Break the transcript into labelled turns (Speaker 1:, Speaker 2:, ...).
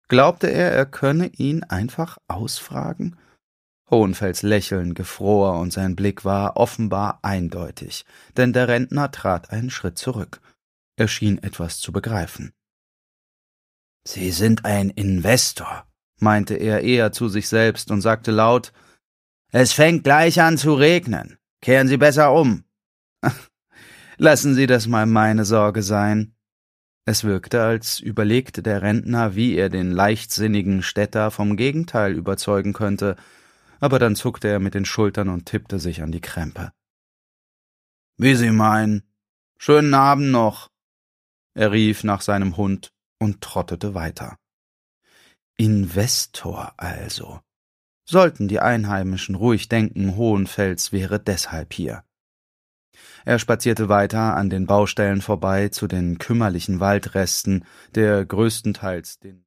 Speaker 1: Glaubte er könne ihn einfach ausfragen? Hohenfels Lächeln gefror und sein Blick war offenbar eindeutig, denn der Rentner trat einen Schritt zurück. Er schien etwas zu begreifen. »Sie sind ein Investor«, meinte er eher zu sich selbst und sagte laut, »Es fängt gleich an zu regnen. Kehren Sie besser um.« »Lassen Sie das mal meine Sorge sein.« Es wirkte, als überlegte der Rentner, wie er den leichtsinnigen Städter vom Gegenteil überzeugen könnte, aber dann zuckte er mit den Schultern und tippte sich an die Krempe. »Wie Sie meinen. Schönen Abend noch.« Er rief nach seinem Hund und trottete weiter. Investor also. Sollten die Einheimischen ruhig denken, Hohenfels wäre deshalb hier. Er spazierte weiter an den Baustellen vorbei zu den kümmerlichen Waldresten, der größtenteils den